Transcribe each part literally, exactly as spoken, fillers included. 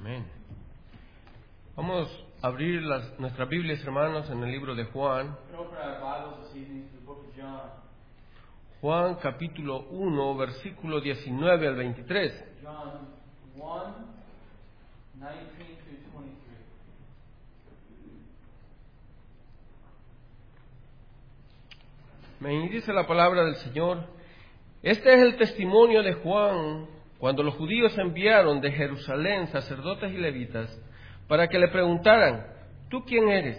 Amén. Vamos a abrir las, nuestras Biblias, hermanos, en el libro de Juan. Juan capítulo uno, versículo diecinueve al veintitrés. John one, nineteen through twenty-three. Me dice la palabra del Señor: este es el testimonio de Juan cuando los judíos enviaron de Jerusalén sacerdotes y levitas para que le preguntaran: ¿tú quién eres?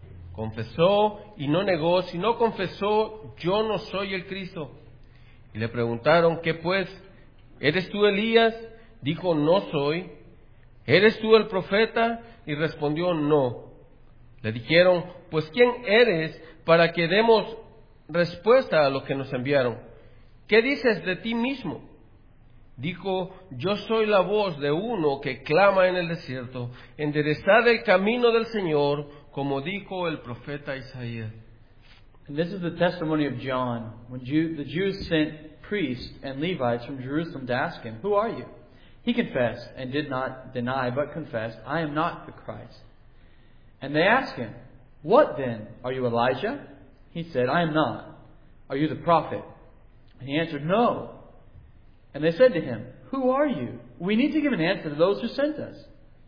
Confesó y no negó, sino confesó: yo no soy el Cristo. Y le preguntaron: ¿qué pues? ¿Eres tú Elías? Dijo: no soy. ¿Eres tú el profeta? Y respondió: no. Le dijeron: pues ¿quién eres para que demos respuesta a los que nos enviaron? ¿Qué dices de ti mismo? Dijo: yo soy la voz de uno que clama en el desierto, enderezad el camino del Señor, como dijo el profeta Isaías. And this is the testimony of John, when Jew, the Jews sent priests and Levites from Jerusalem to ask him, who are you? He confessed and did not deny, but confessed, I am not the Christ. And they asked him, what then? Are you Elijah? He said, I am not. Are you the prophet? And he answered, no. And they said to him, who are you? We need to give an answer to those who sent us.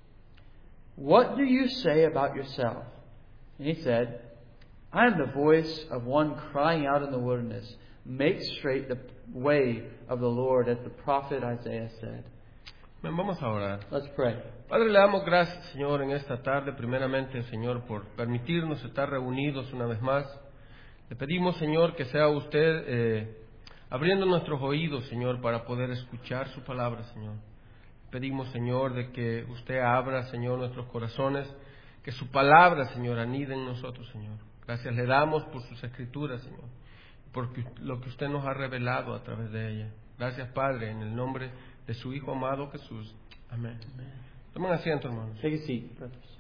What do you say about yourself? And he said, I am the voice of one crying out in the wilderness, make straight the way of the Lord, as the prophet Isaiah said. Vamos a orar. Let's pray. Padre, le damos gracias, Señor, en esta tarde, primeramente, Señor, por permitirnos estar reunidos una vez más. Le pedimos, Señor, que sea usted eh, abriendo nuestros oídos, Señor, para poder escuchar su palabra, Señor. Pedimos, Señor, de que usted abra, Señor, nuestros corazones, que su palabra, Señor, anide en nosotros, Señor. Gracias le damos por sus escrituras, Señor, por lo que usted nos ha revelado a través de ella. Gracias, Padre, en el nombre de su Hijo amado Jesús. Amén. Tomen asiento, hermanos. Take a seat, brothers.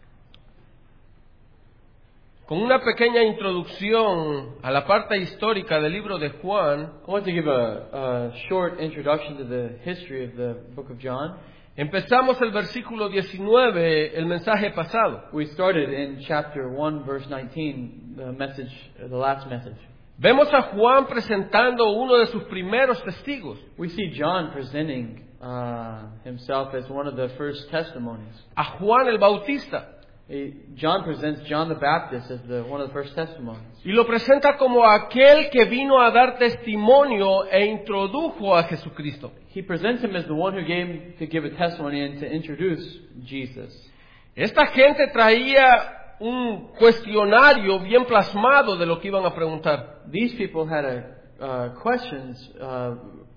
Con una pequeña introducción a la parte histórica del libro de Juan, I want to give a, a short introduction to the history of the book of John. empezamos el versículo diecinueve, el mensaje pasado. We started in chapter one, verse nineteen, the message, the last message. Vemos a Juan presentando uno de sus primeros testigos, We see John presenting uh, himself as one of the first testimonies. a Juan el Bautista, He, John presents John the Baptist as the, one of the first testimonies. y lo presenta como aquel que vino a dar testimonio e introdujo a Jesucristo. He presents him as the one who came to give a testimony and to introduce Jesus. Esta gente traía un cuestionario bien plasmado de lo que iban a preguntar. These people had a, uh, questions uh,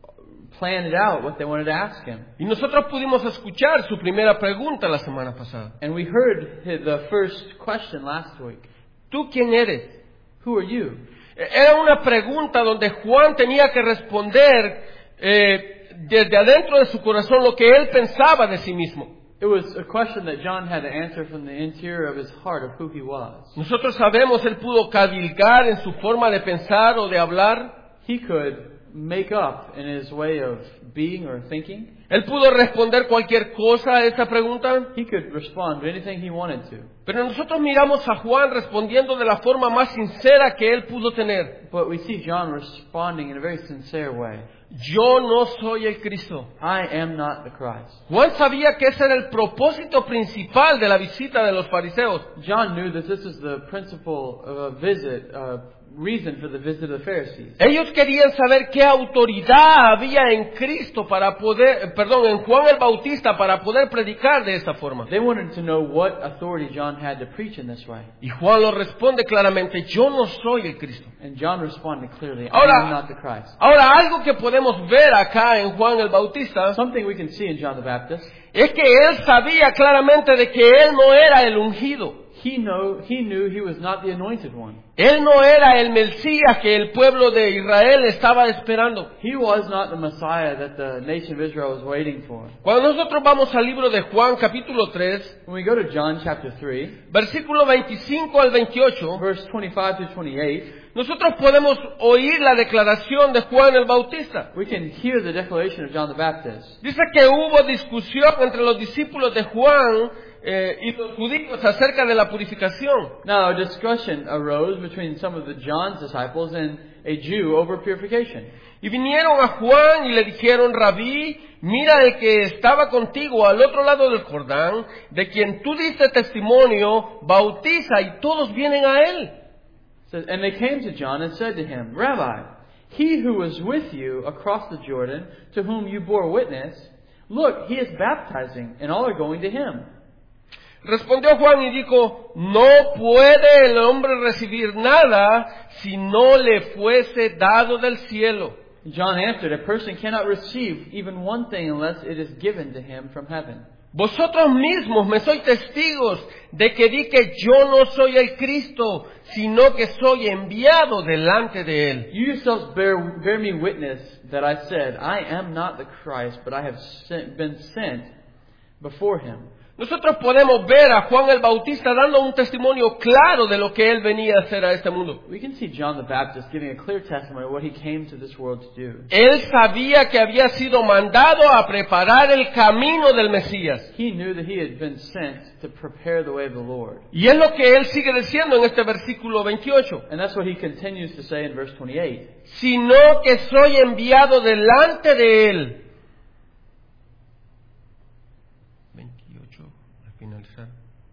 planned out, what they wanted to ask him. Y nosotros pudimos escuchar su primera pregunta la semana pasada. And we heard his, the first question last week. ¿Tú quién eres? Who are you? Era una pregunta donde Juan tenía que responder eh, desde adentro de su corazón lo que él pensaba de sí mismo. It was a question that John had to answer from the interior of his heart of who he was. Nosotros sabemos, él pudo cavilgar en su forma de pensar o de hablar. He could make up in his way of being or thinking. Él pudo responder cualquier cosa a esa pregunta. He could respond to anything he wanted to. Pero nosotros miramos a Juan respondiendo de la forma más sincera que él pudo tener. But we see John responding in a very sincere way. Yo no soy el Cristo. I am not the Christ. Juan sabía que ese era el propósito principal de la visita de los fariseos. John knew that this is the principal of a visit, uh, reason for the visit of the Pharisees. Ellos querían saber qué autoridad había en Cristo para poder, perdón, en Juan el Bautista para poder predicar de esta forma. They wanted to know what authority John had to preach in this way. Y Juan lo responde claramente: yo no soy el Cristo. And John responded clearly, I Ahora- am not the Christ. Ahora, algo que podemos ver acá en Juan el Bautista Something we can see in John the Baptist, es que él sabía claramente de que él no era el ungido. he know he knew he was not the anointed one. Él no era el Mesías que el pueblo de Israel estaba esperando. He was not the Messiah that the nation of Israel was waiting for. Cuando nosotros vamos al libro de Juan, capítulo tres, When we go to John chapter three, versículo veinticinco al veintiocho, verse twenty-five through twenty-eight, nosotros podemos oír la declaración de Juan el Bautista. we can hear the declaration of John the Baptist. Dice que hubo discusión entre los discípulos de Juan eh, y los judíos acerca de la purificación. Now, a discussion arose between some of the John's disciples and a Jew over purification. Y vinieron a Juan y le dijeron, Rabí, mira el que estaba contigo al otro lado del Jordán, de quien tú diste testimonio, bautiza y todos vienen a él. So, and they came to John and said to him, Rabbi, he who was with you across the Jordan, to whom you bore witness, look, he is baptizing, and all are going to him. Respondió Juan y dijo, no puede el hombre recibir nada si no le fuese dado del cielo. John answered, a person cannot receive even one thing unless it is given to him from heaven. Vosotros mismos me sois testigos de que di que yo no soy el Cristo, sino que soy enviado delante de él. You yourselves bear, bear me witness that I said, I am not the Christ, but I have sent, been sent before him. Nosotros podemos ver a Juan el Bautista dando un testimonio claro de lo que él venía a hacer a este mundo. We can see John the Baptist giving a clear testimony of what he came to this world to do. Él sabía que había sido mandado a preparar el camino del Mesías. He knew that he had been sent to prepare the way of the Lord. Y es lo que él sigue diciendo en este versículo veintiocho. And that's what he continues to say in verse twenty-eight. Sino que soy enviado delante de él. Finalizar.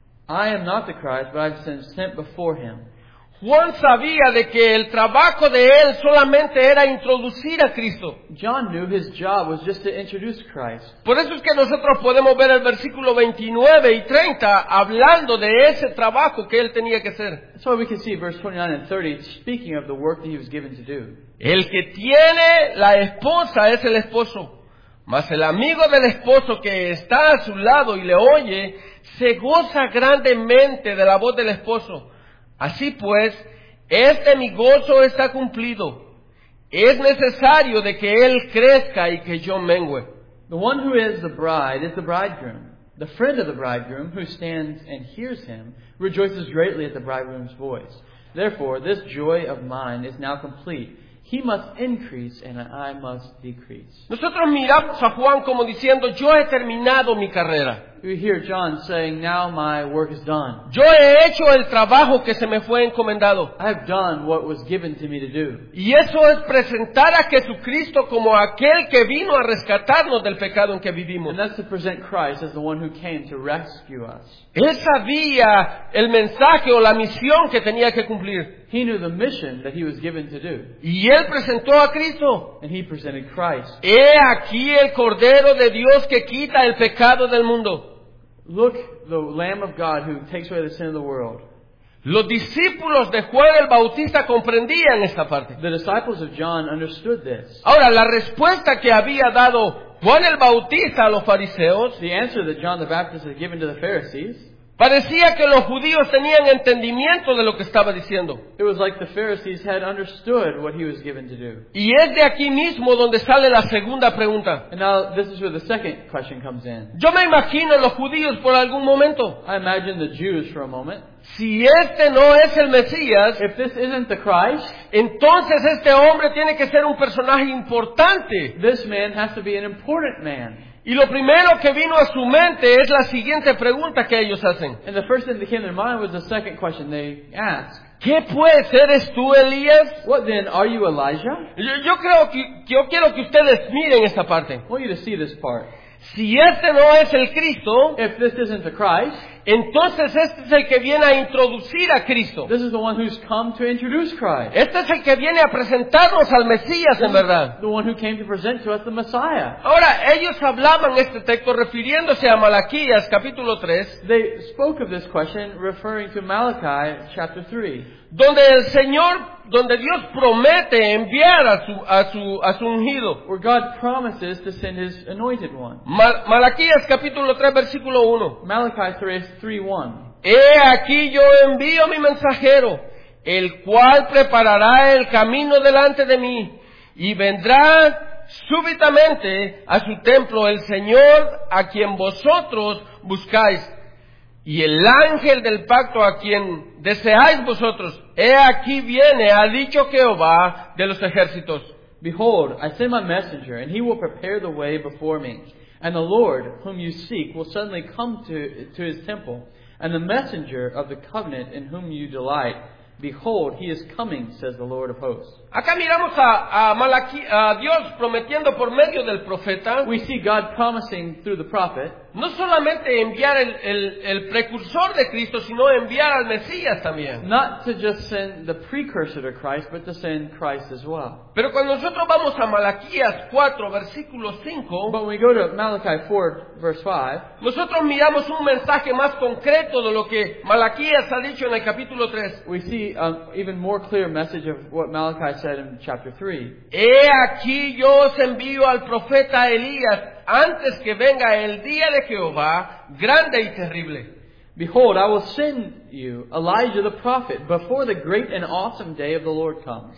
I am not the Christ, but I've been sent before him. Juan sabía de que el trabajo de él solamente era introducir a Cristo. John knew his job was just to introduce Christ. Por eso es que nosotros podemos ver el versículo veintinueve y treinta hablando de ese trabajo que él tenía que hacer. That's why we can see verse twenty-nine and thirty speaking of the work that he was given to do. El que tiene la esposa es el esposo, mas el amigo del esposo que está a su lado y le oye, se goza grandemente de la voz del esposo. Así pues, este mi gozo está cumplido. Es necesario de que él crezca y que yo mengüe. The one who is the bride is the bridegroom. The friend of the bridegroom who stands and hears him rejoices greatly at the bridegroom's voice. Therefore, this joy of mine is now complete. He must increase and I must decrease. Nosotros miramos a Juan como diciendo, yo he terminado mi carrera. We hear John saying, now my work is done. Yo he hecho el trabajo que se me fue encomendado. I have done what was given to me to do. Y eso es presentar a Jesucristo como aquel que vino a rescatarnos del pecado en que vivimos. And that's to present Christ as the one who came to rescue us. Él sabía el mensaje o la misión que tenía que cumplir. He knew the mission that he was given to do. Y él presentó a Cristo. And he presented Christ. He aquí el Cordero de Dios que quita el pecado del mundo. Look, the Lamb of God who takes away the sin of the world. Los discípulos de Juan el Bautista comprendían esta parte. The disciples of John understood this. Ahora, la respuesta que había dado Juan el Bautista a los fariseos, The answer that John the Baptist had given to the Pharisees, parecía que los judíos tenían entendimiento de lo que estaba diciendo. it was like the Pharisees had understood what he was given to do. Y es de aquí mismo donde sale la segunda pregunta. And now this is where the second question comes in. Yo me imagino a los judíos por algún momento. I imagine the Jews for a moment. Si este no es el Mesías, If this isn't the Christ, entonces este hombre tiene que ser un personaje importante. this man has to be an important man. Y lo primero que vino a su mente es la siguiente pregunta que ellos hacen. And the first thing that came to their mind was the second question they asked. ¿Qué pues, eres tú, Elías? What then, are you Elijah? Yo, yo creo que yo quiero que ustedes miren esta parte. I want you to see this part. Si este no es el Cristo, If this isn't the Christ, entonces este es el que viene a introducir a Cristo. this is the one who's come to introduce Christ. Este es el que viene a presentarnos al Mesías en verdad. The one who came to present to us the Messiah. Ahora, ellos hablaban este texto refiriéndose a Malaquías capítulo tres, They spoke of this question referring to Malachi chapter three, donde el Señor, donde Dios promete enviar a su, a su, a su ungido. where God promises to send his anointed one. Ma- Malaquías capítulo tres versículo uno. Malachi three one. he aquí yo envío mi mensajero, el cual preparará el camino delante de mí, y vendrá súbitamente a su templo el Señor a quien vosotros buscáis, y el ángel del pacto a quien deseáis vosotros. He aquí viene, ha dicho Jehová de los ejércitos. Behold, I send my messenger, and he will prepare the way before me. And the Lord, whom you seek, will suddenly come to, to his temple. And the messenger of the covenant in whom you delight, behold, he is coming, says the Lord of hosts. Acá miramos a, a, Malaquí, a Dios prometiendo por medio del profeta, We see God promising through the prophet, no solamente enviar el, el, el precursor de Cristo, sino enviar al Mesías también. not to just send the precursor to Christ, but to send Christ as well. Pero cuando nosotros vamos a Malaquías cuatro, versículo cinco, But when we go to Malachi four, verse five, nosotros miramos un mensaje más concreto de lo que Malaquías ha dicho en el capítulo tres. we see an even more clear message of what Malachi said in chapter three. He aquí yo os envío al profeta Elías antes que venga el día de Jehová, grande y terrible. Behold, I will send you Elijah the prophet before the great and awesome day of the Lord comes.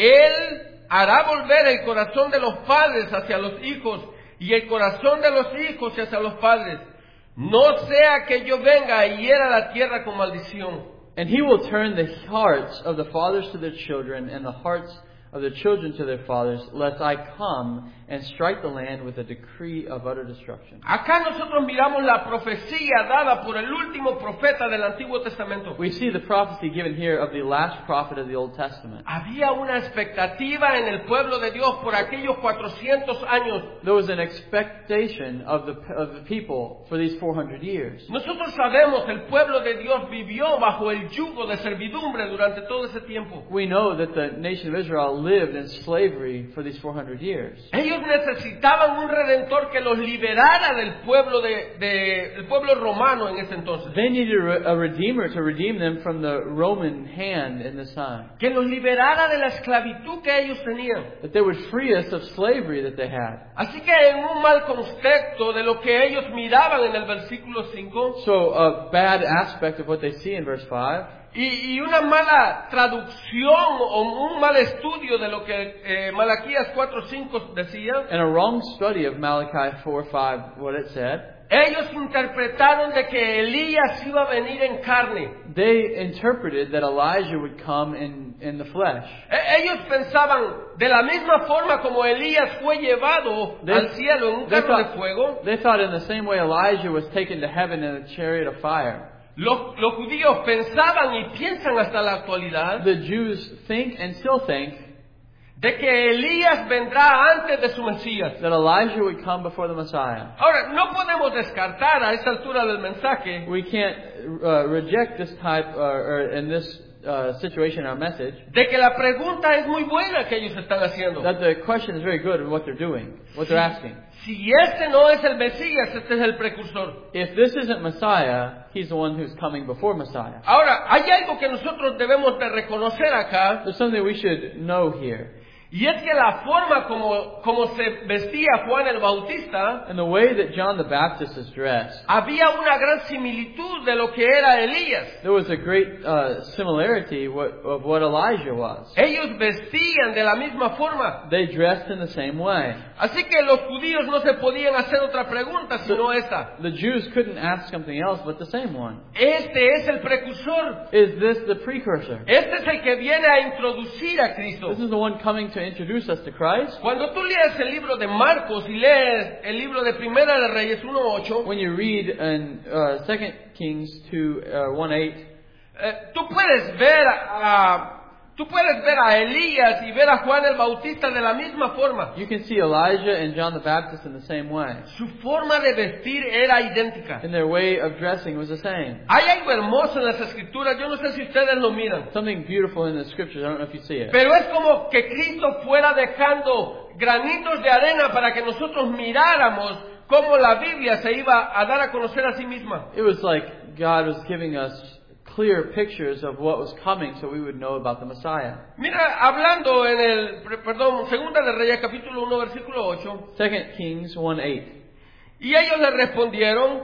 Él hará volver el corazón de los padres hacia los hijos y el corazón de los hijos hacia los padres. No sea que yo venga y hiera la tierra con maldición. And he will turn the hearts of the fathers to their children and the hearts of the children to their fathers, lest I come and strike the land with a decree of utter destruction. Acá nosotros miramos la profecía dada por el último profeta del Antiguo Testamento. We see the prophecy given here of the last prophet of the Old Testament. Había una expectativa en el pueblo de Dios por aquellos cuatrocientos años. There was an expectation of the, of the people for these four hundred years. Nosotros sabemos que el pueblo de Dios vivió bajo el yugo de servidumbre durante todo ese tiempo. We know that the nation of Israel lived in slavery for these four hundred years. Ellos necesitaban un redentor que los liberara del pueblo de, de el pueblo romano en ese entonces. They needed a, re- a redeemer to redeem them from the Roman hand in this time. Que los liberara de la esclavitud que ellos tenían. That they would free us of slavery that they had. Así que en un mal contexto de lo que ellos miraban en el versículo cinco, So a bad aspect of what they see in verse five, y, y una mala traducción o un mal estudio de lo que eh, Malaquías cuatro cinco decía, and a wrong study of Malachi four five, what it said, ellos interpretaron de que Elías iba a venir en carne. they interpreted that Elijah would come in, in the flesh. E- Ellos pensaban de la misma forma como Elías fue llevado They- al cielo en un they carro de thought- fuego. They thought in the same way Elijah was taken to heaven in a chariot of fire. Los, los judíos pensaban y piensan hasta la actualidad The Jews think and still think de que Elías vendrá antes de su Mesías. that Elijah would come before the Messiah. Ahora, no podemos descartar a esta altura del mensaje We can't uh, reject this type, uh, or in this uh, situation, our message, de que la pregunta es muy buena que ellos están haciendo. that the question is very good in what they're doing, what they're asking. Si este no es el Mesías, este es el precursor. If this isn't Messiah, he's the one who's coming before Messiah. Ahora, hay algo que nosotros debemos de reconocer acá, There's something we should know here. y es que la forma como, como se vestía Juan el Bautista, And the way that John the Baptist is dressed, había una gran similitud de lo que era Elías. there was a great uh, similarity what, of what Elijah was. Ellos vestían de la misma forma. They dressed in the same way. Así que los judíos no se podían hacer otra pregunta sino esta. The Jews couldn't ask something else but the same one. Este es el precursor. Is this the precursor? Este es el que viene a introducir a Cristo. This is the one coming to introduce us to Christ. Cuando tú lees el libro de Marcos y lees el libro de Primera de Reyes uno ocho, When you read in uh, Second Kings two uh, one eight, eh, tú puedes ver a tú puedes ver a Elías y ver a Juan el Bautista de la misma forma. you can see Elijah and John the Baptist in the same way. Su forma de vestir era idéntica. And their way of dressing was the same. Hay algo hermoso en las escrituras, yo no sé si ustedes lo miran, Something beautiful in the scriptures. I don't know if you see it. pero es como que Cristo fuera dejando granitos de arena para que nosotros miráramos cómo la Biblia se iba a dar a conocer a sí misma. It was like God was giving us clear pictures of what was coming so we would know about the Messiah. Mira, hablando en el, perdón, Segunda de Reyes capítulo uno versículo ocho, Second Kings one eight. y ellos le respondieron,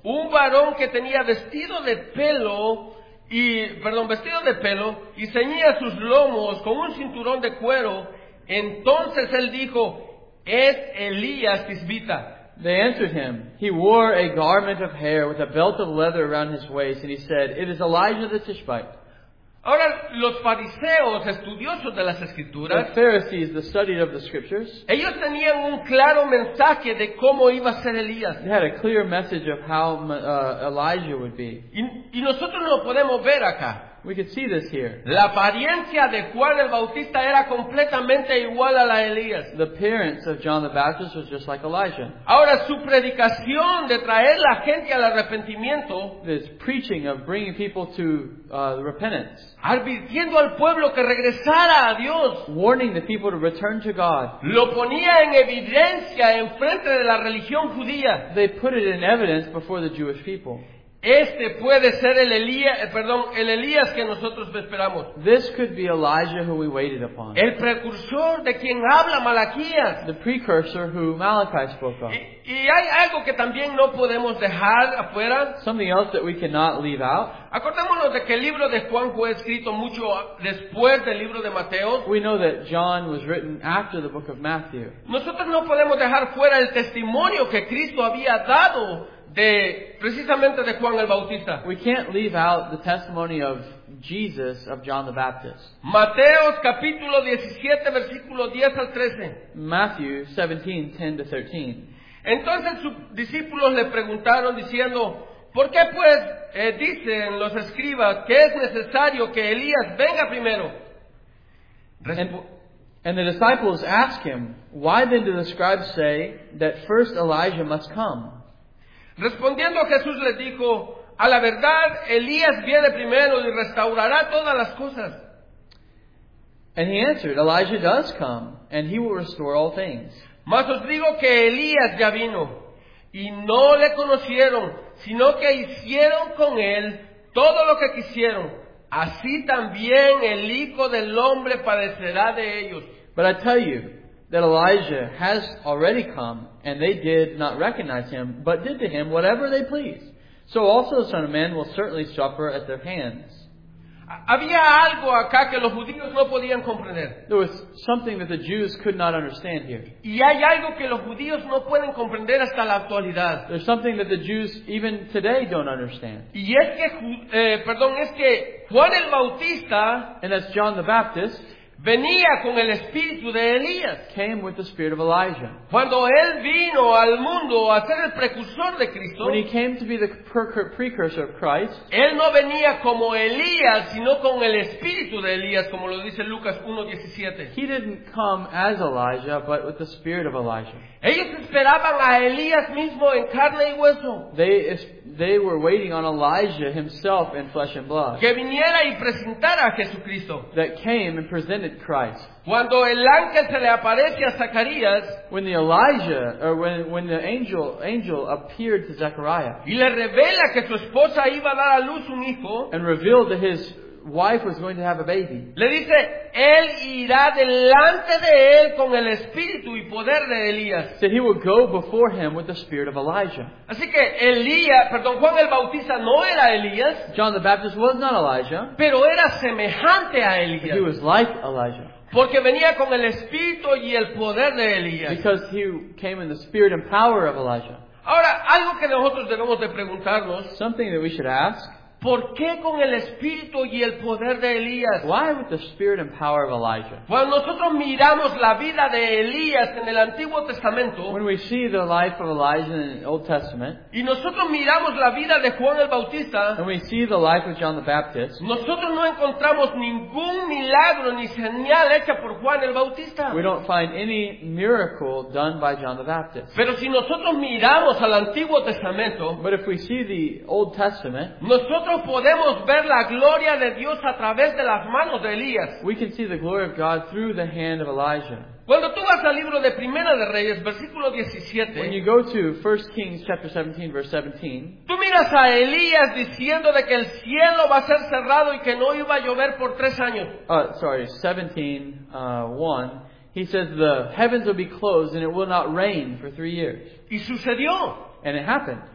un varón que tenía vestido de pelo y, perdón, vestido de pelo y ceñía sus lomos con un cinturón de cuero. Entonces él dijo, es Elías Tisbita. They answered him, he wore a garment of hair with a belt of leather around his waist, and he said, it is Elijah the Tishbite. Ahora, los fariseos, estudiosos de las The Escrituras, Pharisees, the study of the Scriptures, ellos tenían un claro mensaje de cómo iba a ser Elías. they had a clear message of how uh, Elijah would be. Y, y nosotros lo podemos ver acá. We could see this here. La apariencia de Juan el Bautista era completamente igual a la de Elías. The appearance of John the Baptist was just like Elijah. Ahora, su predicación de traer la gente al arrepentimiento, This preaching of bringing people to uh, repentance, advirtiendo al pueblo que regresara a Dios, warning the people to return to God. lo ponía en evidencia en frente de la religión judía. They put it in evidence before the Jewish people. Este puede ser el Elías, eh, perdón, el Elías que nosotros esperamos. This could be Elijah who we waited upon. El precursor de quien habla Malaquías. The precursor who Malachi spoke of. Y, y hay algo que también no podemos dejar afuera. Something else that we cannot leave out. Acordémonos de que el libro de Juan fue escrito mucho después del libro de Mateo. We know that John was written after the book of Matthew. Nosotros no podemos dejar fuera el testimonio que Cristo había dado de precisamente de Juan el Bautista. We can't leave out the testimony of Jesus, of John the Baptist. Mateos capítulo diecisiete, versículo diez al trece. Matthew seventeen, ten to thirteen. Entonces sus discípulos le preguntaron diciendo, ¿por qué pues eh, dicen los escribas que es necesario que Elías venga primero? Respu- And the disciples asked him, why then do the scribes say that first Elijah must come? Respondiendo Jesús les dijo, a la verdad Elías viene primero y restaurará todas las cosas. And he answered, Elijah does come, and he will restore all things. Mas os digo que Elías ya vino, y no le conocieron, sino que hicieron con él todo lo que quisieron. Así también el Hijo del Hombre padecerá de ellos. But I tell you that Elijah has already come, and they did not recognize him, but did to him whatever they pleased. So also the Son of Man will certainly suffer at their hands. Había algo acá que los judíos no podían comprender. There was something that the Jews could not understand here. Y hay algo que los judíos no pueden comprender hasta la actualidad. There's something that the Jews even today don't understand. Y es que, Ju- eh, perdón, es que Juan el Bautista And that's John the Baptist venía con el espíritu de Elías. came with the spirit of Elijah. Cuando él vino al mundo a ser el precursor de Cristo, When he came to be the per- precursor of Christ, él no venía como Elías, sino con el espíritu de Elías, como lo dice Lucas uno diecisiete. he didn't come as Elijah, but with the spirit of Elijah. Ellos esperaban a Elías mismo en carne y hueso, They, they were waiting on Elijah himself in flesh and blood, que viniera y presentara a Jesucristo. that came and presented Christ. Cuando el ángel se le aparece a Zacarías When the Elijah, or when, when the angel, angel appeared to Zechariah y le revela que su esposa iba a dar a luz un hijo, and revealed that his wife was going to have a baby, le dice, él irá delante de él con el espíritu y poder de Elías. that he would go before him with the spirit of Elijah. Así que Elías, perdón, Juan el Bautista no era Elías, John the Baptist was not Elijah, pero era semejante a but he Elías, was like Elijah, porque venía con el espíritu y el poder de Elías. because he came in the spirit and power of Elijah. Ahora, algo que nosotros debemos de preguntarnos, Something that we should ask, ¿por qué con el espíritu y el poder de Elías? why with the spirit and power of Elijah? Cuando nosotros miramos la vida de Elías en el Antiguo Testamento When we see the life of Elijah in the Old Testament, y nosotros miramos la vida de Juan el Bautista, and we see the life of John the Baptist, nosotros no encontramos ningún milagro ni señal hecha por Juan el Bautista. we don't find any miracle done by John the Baptist. Pero si nosotros miramos al Antiguo Testamento, But if we see the Old Testament, nosotros podemos ver la gloria de Dios a través de las manos de Elías. we can see the glory of God through the hand of Elijah. Cuando tú vas al libro de Primera de Reyes, versículo When diecisiete, you go to First Kings chapter seventeen, verse seventeen, tú miras a Elías diciendo de que el cielo va a ser cerrado y que no iba a llover por tres años. uh, sorry, seventeen, uh, one, he says the heavens will be closed and it will not rain for three years. Y sucedió. And it happened.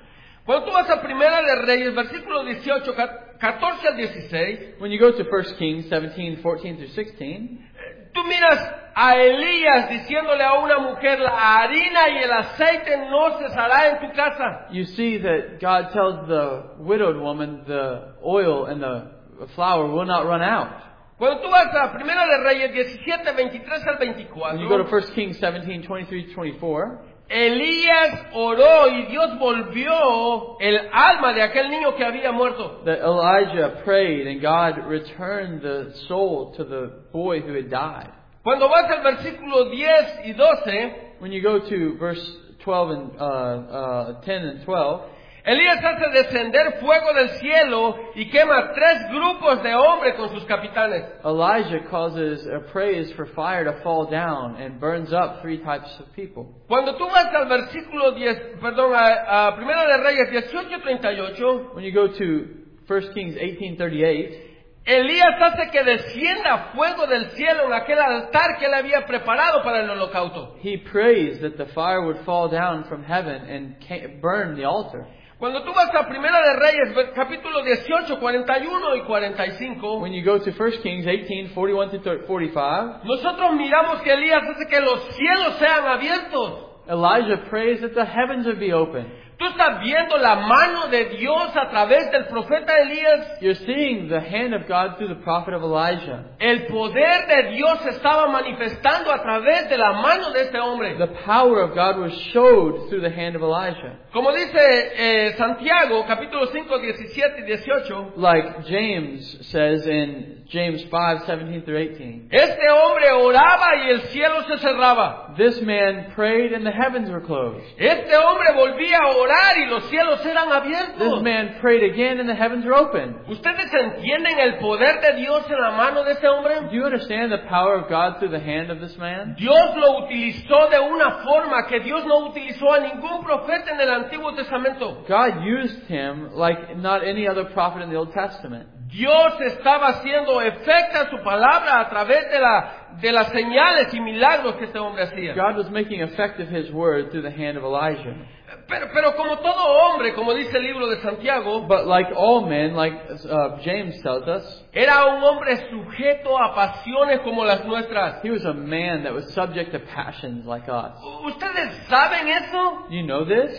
Cuando tú vas a Primera de Reyes, versículo dieciocho, catorce al dieciséis, When you go to First Kings seventeen, fourteen through sixteen, tú miras a Elías diciéndole a una mujer, la harina y el aceite no cesará en tu casa. you see that God tells the widowed woman the oil and the flour will not run out. Cuando tú vas a Primera de Reyes diecisiete, veintitrés al When you go to veinticuatro, First Kings seventeen, twenty-three to twenty-four, Elías oró y Dios volvió el alma de aquel niño que había muerto. that Elijah prayed and God returned the soul to the boy who had died. Cuando vas al versículo diez y doce, When you go to verse twelve and uh, uh, ten and twelve, Elías hace descender fuego del cielo y quema tres grupos de hombres con sus capitanes. Elijah causes a praise for fire to fall down and burns up three types of people. Cuando tú vas al versículo diez, perdón, a, a Primera de Reyes dieciocho treinta y ocho, When you go to First Kings eighteen thirty-eight, Elías hace que descienda fuego del cielo en aquel altar que él había preparado para el holocausto. he prays that the fire would fall down from heaven and ca- burn the altar. Cuando tú vas a Primera de Reyes, capítulo dieciocho, cuarenta y uno y cuarenta y cinco, When you go to First Kings eighteen, forty-one to forty-five, nosotros miramos que Elías hace que los cielos sean abiertos. Elijah prays that the heavens would be open. Tú estás viendo la mano de Dios a través del profeta Elías. You're seeing the hand of God through the prophet of Elijah. El poder de Dios se estaba manifestando a través de la mano de este hombre. The power of God was showed through the hand of Elijah. Como dice eh, Santiago, capítulo cinco, diecisiete y dieciocho, Like James says in James five, seventeen through eighteen. este hombre oraba y el cielo se cerraba. This man prayed and the heavens were closed. Este hombre volvía a orar y los cielos eran This abiertos. man prayed again and the heavens were open. ¿Ustedes entienden el poder de Dios en la mano de este hombre? Do you understand the power of God through the hand of this man? Dios lo utilizó de una forma que Dios no utilizó a ningún profeta en el Antiguo Testamento. God used him like not any other prophet in the Old Testament. Dios estaba haciendo efecta su palabra a través de, la, de las señales y milagros que este hombre hacía. God was making effective his word through the hand of Elijah. Pero, pero como todo hombre, como dice el libro de Santiago, But like all men, like uh, James tells us, era un hombre sujeto a pasiones como las nuestras. he was a man that was subject to passions like us. ¿Ustedes saben eso? You know this?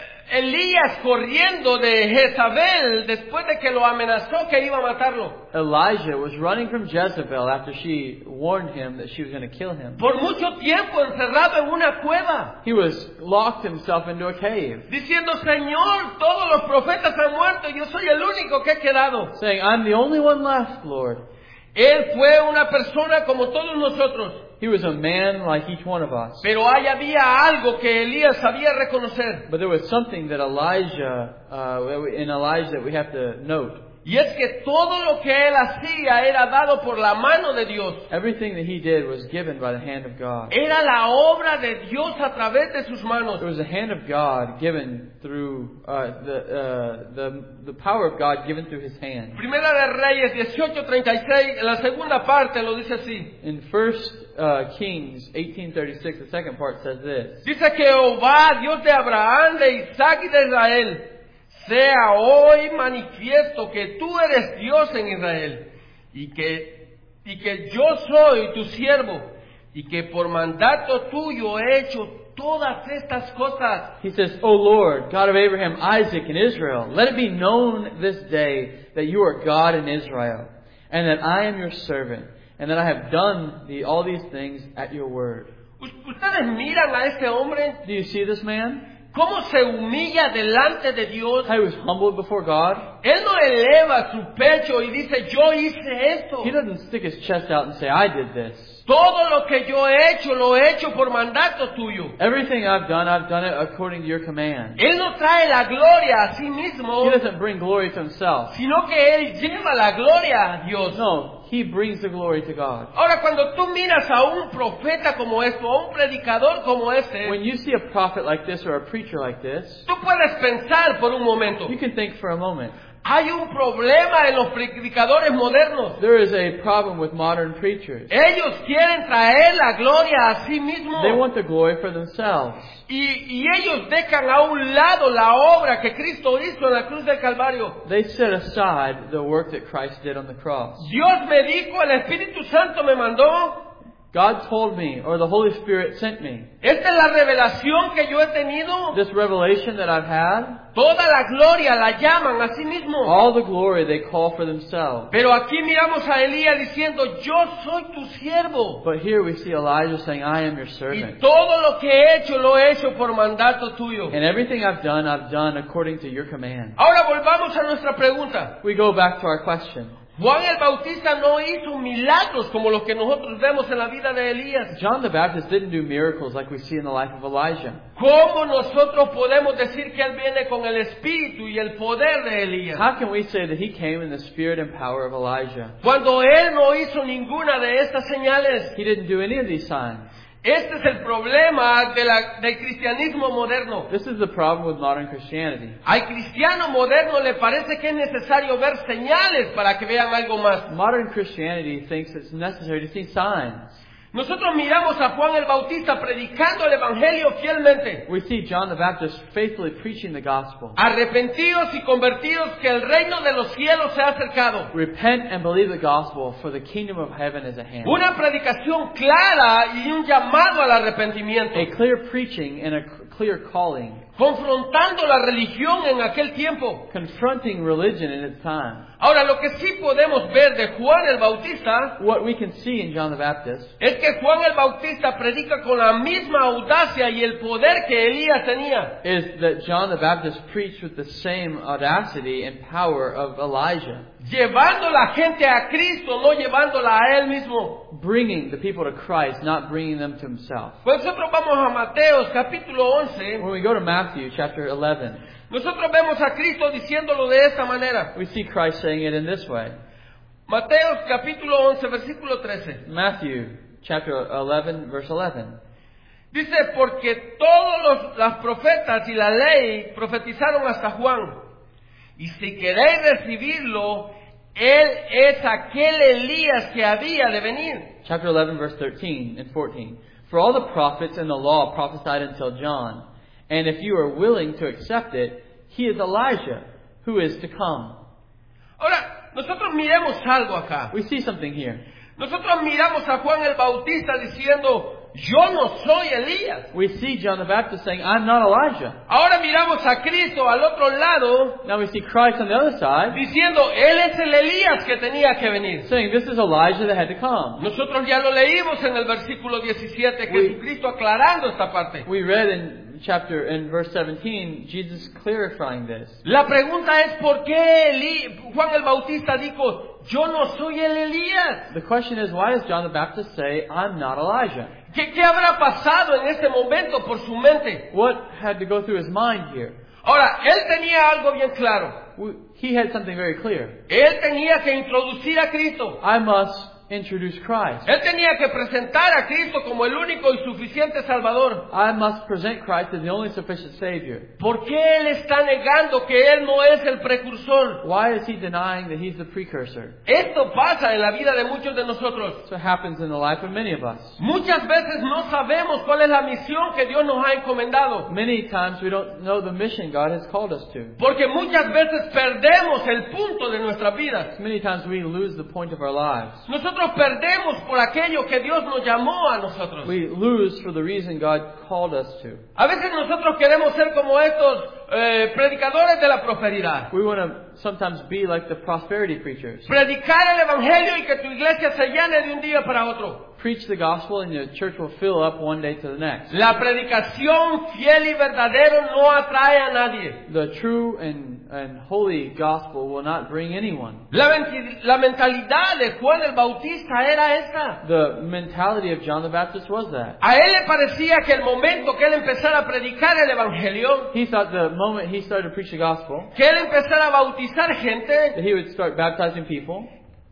Elías corriendo de Jezabel después de que lo amenazó que iba a matarlo. Elijah was running from Jezebel after she warned him that she was going to kill him. Por mucho tiempo encerrado en una cueva, He was locked himself into a cave, diciendo, Señor, todos los profetas han muerto, yo soy el único que he quedado. saying, I'm the only one left, Lord. Él fue una persona como todos nosotros, He was a man like each one of us. pero ahí había algo que Elías sabía reconocer. But there was something that Elijah, uh, in Elijah that we have to note. Y es que todo lo que él hacía era dado por la mano de Dios. Everything that he did was given by the hand of God. Era la obra de Dios a través de sus manos. It was the hand of God given through uh, the, uh, the the power of God given through His hand. Primera de Reyes dieciocho treinta y seis, en la segunda parte lo dice así. In First uh, Kings eighteen thirty-six, the second part says this. Dice que Jehová, Dios de Abraham, de Isaac y de Israel, sea hoy manifiesto que tú eres Dios en Israel y que, y que yo soy tu siervo y que por mandato tuyo he hecho todas estas cosas. He says, O Lord, God of Abraham, Isaac, and Israel, let it be known this day that you are God in Israel, and that I am your servant, and that I have done the, all these things at your word. ¿Ustedes miran a este hombre? Do you see this man? ¿Cómo se humilla delante de Dios? How he was humbled before God. Él no eleva su pecho y dice, yo hice esto. He doesn't stick his chest out and say, I did this. Todo lo que yo he hecho, lo he hecho por mandato tuyo. Everything I've done, I've done it according to your command. Él no trae la gloria a sí mismo, He doesn't bring glory to himself. sino que Él lleva la gloria a Dios. No, he brings the glory to God. Ahora, cuando tú miras a un profeta como esto, a un predicador como este, When you see a prophet like this or a preacher like this, tú puedes pensar por un momento, you can think for a moment, Hay un problema en los predicadores modernos. There is a problem with modern preachers. Ellos quieren traer la gloria a sí mismos. They want the glory for themselves. Y, y ellos dejan a un lado la obra que Cristo hizo en la cruz del Calvario. They set aside the work that Christ did on the cross. Dios me dijo, el Espíritu Santo me mandó. God told me, or the Holy Spirit sent me. Esta es la revelación que yo he tenido. This revelation that I've had, Toda la gloria la llaman a sí mismos. all the glory they call for themselves. Pero aquí miramos a Elías diciendo, yo soy tu siervo. But here we see Elijah saying, I am your Y servant. todo lo que he hecho, lo he hecho por mandato tuyo. And everything I've done, I've done according to your command. Ahora volvamos a nuestra pregunta. We go back to our question. Juan el Bautista no hizo milagros como los que nosotros vemos en la vida de Elías. John the Baptist didn't do miracles like we see in the life of Elijah. ¿Cómo nosotros podemos decir que él viene con el espíritu y el poder de Elías? How can we say that he came in the spirit and power of Elijah? Cuando él no hizo ninguna de estas señales. He didn't do any of these signs. Este es el problema de la, del cristianismo moderno. This is the problem with modern Christianity. Al cristiano moderno le parece que es necesario ver señales para que vean algo más. Modern Christianity thinks it's necessary to see signs. Nosotros miramos a Juan el Bautista predicando el Evangelio fielmente. We see John the Baptist faithfully preaching the gospel. Arrepentidos y convertidos que el reino de los cielos se ha acercado. Repent and believe the gospel, for the kingdom of heaven is at hand. Una predicación clara y un llamado al arrepentimiento. A clear preaching and a clear calling. Confrontando la religión en aquel tiempo. Confronting religion in its time. Ahora, lo que sí podemos ver de Juan el Bautista, what we can see in John the Baptist, es que Juan el Bautista predica con la misma audacia y el poder que Elías tenía. is that John the Baptist preached with the same audacity and power of Elijah. Llevando la gente a Cristo, no llevándola a él mismo. Bringing the people to Christ, not bringing them to himself. Pues nosotros vamos a Mateos capítulo once. When we go to Matthew chapter eleven, Nosotros vemos a Cristo diciéndolo de esta manera. we see Christ saying it in this way. Mateos capítulo once, versículo trece. Matthew chapter eleven, verse eleven. Dice, porque todos los, las profetas y la ley profetizaron hasta Juan. Y si queréis recibirlo, él es aquel Elías que había de venir. Chapter eleven, verse thirteen and fourteen. For all the prophets and the law prophesied until John. And if you are willing to accept it, he is Elijah, who is to come. Ahora, nosotros miremos algo acá. We see something here. Nosotros miramos a Juan el Bautista diciendo, yo no soy Elías. We see John the Baptist saying, I'm not Elijah. Ahora miramos a Cristo al otro lado Now we see Christ on the other side diciendo, él es el Elías que tenía que venir. saying, this is Elijah that had to come. Nosotros ya lo leímos en el versículo diecisiete, We- Jesucristo aclarando esta parte. We read in chapter, in verse seventeen, Jesus clarifying this. La pregunta es, ¿por qué Elí- Juan el Bautista dijo, yo no soy el Elías? The question is, why does John the Baptist say, I'm not Elijah? ¿Qué, qué habrá pasado en este momento por su mente? What had to go through his mind here? Ahora, él tenía algo bien claro. We- He had something very clear. Él tenía que introducir a Cristo. I must introduce Christ. Él tenía que presentar a Cristo como el único y suficiente Salvador. I must present Christ as the only sufficient Savior. ¿Por qué él está negando que él no es el precursor? Why is he denying that he's the precursor? Esto pasa en la vida de muchos de nosotros. So it happens in the life of many of us. Muchas veces no sabemos cuál es la misión que Dios nos ha encomendado. Many times we don't know the mission God has called us to. Porque muchas veces perdemos el punto de nuestras vidas. Many times we lose the point of our lives. Nosotros perdemos por aquello que Dios nos llamó a nosotros. We lose for the reason God called us to. A veces nosotros queremos ser como estos eh, predicadores de la prosperidad. We want to sometimes be like the prosperity preachers. Predicar el Evangelio y que tu iglesia se llene de un día para otro. Preach the gospel and your church will fill up one day to the next. La predicación fiel y verdadera no atrae a nadie. The true and, and holy gospel will not bring anyone. La, menti- la mentalidad de Juan el Bautista era esta. The mentality of John the Baptist was that. A él le parecía que el momento que él empezara a predicar el Evangelio, He thought the moment he started to preach the gospel, que él empezara a bautizar gente, that he would start baptizing people,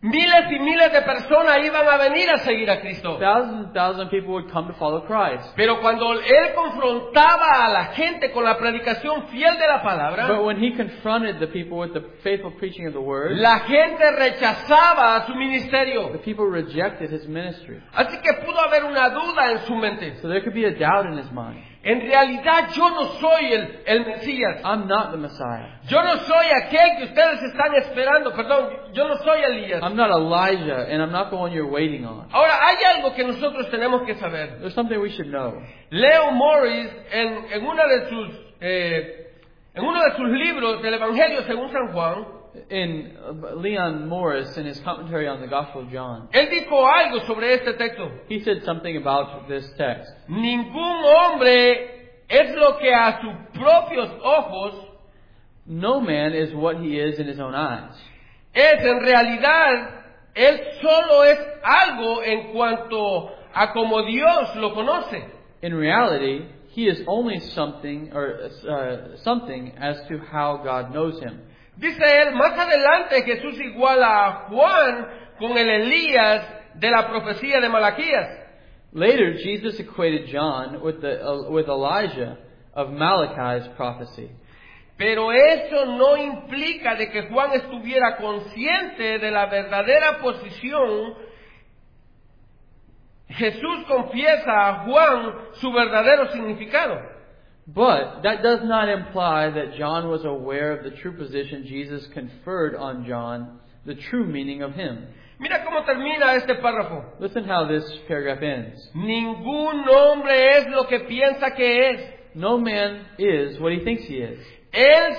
Miles y miles de personas iban a venir a seguir a Cristo. Thousands and thousands of people would come to follow Christ. Pero cuando Él confrontaba a la gente con la predicación fiel de la But palabra, when he confronted the people with the faithful preaching of the word, la gente rechazaba su the ministerio. people rejected his ministry. Así que pudo haber una duda en su mente. So there could be a doubt in his mind. En realidad yo no soy el, el Mesías. I'm not the Messiah. Yo no soy aquel que ustedes están esperando. Perdón, yo no soy Elías. I'm not Elijah, and I'm not the one you're waiting on. Ahora, hay algo que nosotros tenemos que saber. There's something we should know. Leo Morris, en, en, una de sus, eh, en uno de sus libros del Evangelio según San Juan, In uh, Leon Morris, in his commentary on the Gospel of John, él dijo algo sobre este texto. he said something about this text. Ningún hombre es lo que a sus propios ojos No man is what he is in his own eyes. es. En realidad, él solo es algo en cuanto a como Dios lo conoce. In reality, he is only something, or uh, something as to how God knows him. Dice él, más adelante Jesús iguala a Juan con el Elías de la profecía de Malaquías. Later, Jesus equated John with the uh, with Elijah of Malachi's prophecy. Pero eso no implica de que Juan estuviera consciente de la verdadera posición. Jesús confiesa a Juan su verdadero significado. But that does not imply that John was aware of the true position Jesus conferred on John, the true meaning of him. Mira cómo termina este párrafo. Listen how this paragraph ends. Ningún hombre es lo que piensa que es. No man is what he thinks he is. Él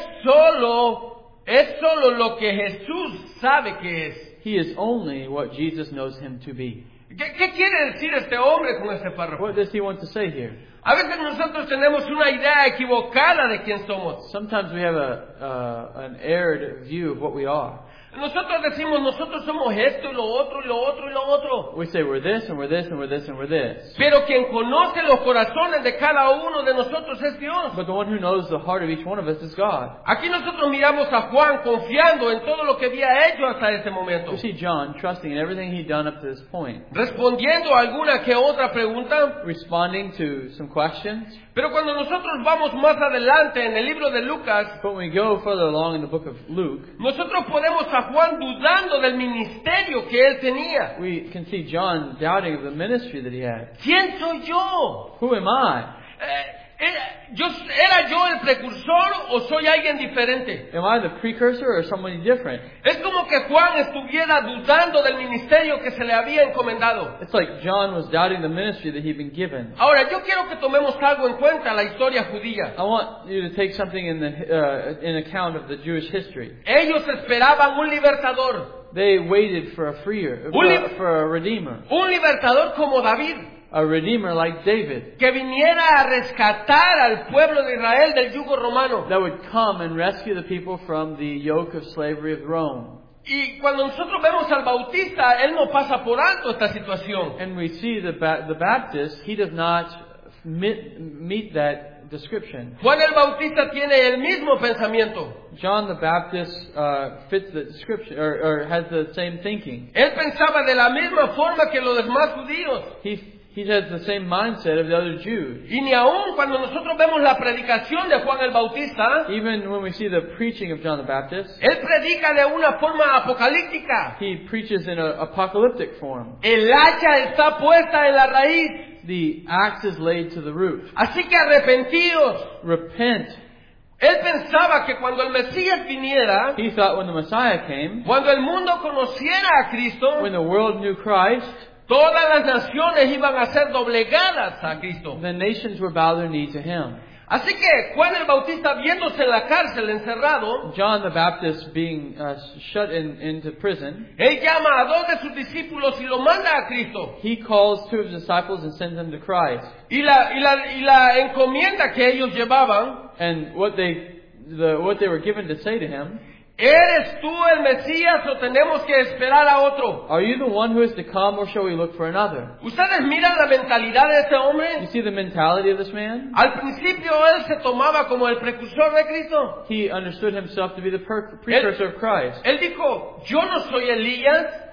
solo es solo lo que Jesús sabe que es. He is only what Jesus knows him to be. ¿Qué, qué quiere decir este hombre con este párrafo? What does he want to say here? A veces nosotros tenemos una idea equivocada de quién somos. Sometimes we have a uh, an erred view of what we are. Nosotros decimos, nosotros somos esto y lo otro y lo otro y lo otro. We say we're this and we're this and we're this and we're this. Pero quien conoce los corazones de cada uno de nosotros es Dios. But the one who knows the heart of each one of us is God. Aquí nosotros miramos a Juan confiando en todo lo que había hecho hasta ese momento. We see John trusting in everything he'd done up to this point, Respondiendo a alguna que otra pregunta. responding to some questions. Pero cuando nosotros vamos más adelante en el libro de Lucas, But when we go further along in the book of Luke, nosotros podemos a Juan dudando del ministerio que él tenía. we can see John doubting of the ministry that he had. ¿Quién soy yo? Who am I? Eh, era, yo, ¿Era yo el precursor o soy alguien diferente? Am I the precursor or somebody different? Es como que Juan estuviera dudando del ministerio que se le había encomendado. It's like John was doubting the ministry that he'd been given. Ahora, yo quiero que tomemos algo en cuenta, la historia judía. I want you to take something in the uh, in account of the Jewish history. Ellos esperaban un libertador. They waited for a freer, Un li- for, for a redeemer, Un libertador como David, a redeemer like David, que viniera a rescatar al pueblo de Israel del yugo romano. that would come and rescue the people from the yoke of slavery of Rome. Y cuando nosotros vemos al Bautista, él no pasa por alto esta situación. And we see the ba- the Baptist, he does not meet, meet that description. Juan el Bautista tiene el mismo pensamiento. John the Baptist uh, fits the description, or, or has the same thinking. Él pensaba de la misma forma que los demás judíos. He he has the same mindset of the other Jews. Y ni aun cuando nosotros vemos la predicación de Juan el Bautista, Even when we see the preaching of John the Baptist, él predica de una forma apocalíptica. he preaches in an apocalyptic form. El hacha está puesta en la raíz. The axe is laid to the root. Así que arrepentidos. Repent. Él pensaba que cuando el Mesías viniera, He thought when the Messiah came, cuando el mundo conociera a Cristo, when the world knew Christ, todas las naciones iban a ser doblegadas a Cristo. the nations would bow their knee to Him. Así que Juan el Bautista, viéndose en la cárcel encerrado, John the Baptist being uh, shut in, into prison, él llama a dos de sus discípulos y lo manda a Cristo. he calls two of his disciples and sends them to Christ. Y la, y la, y la encomienda que ellos llevaban, And what they, the, what they were given to say to him, ¿eres tú el Mesías o tenemos que esperar a otro? are you the one who is to come, or shall we look for another? ¿Ustedes miran la mentalidad de este You hombre? see the mentality of this man? Al principio él se tomaba como el precursor de Cristo. He understood himself to be the per- precursor of Christ. Él dijo, yo no soy Elías. He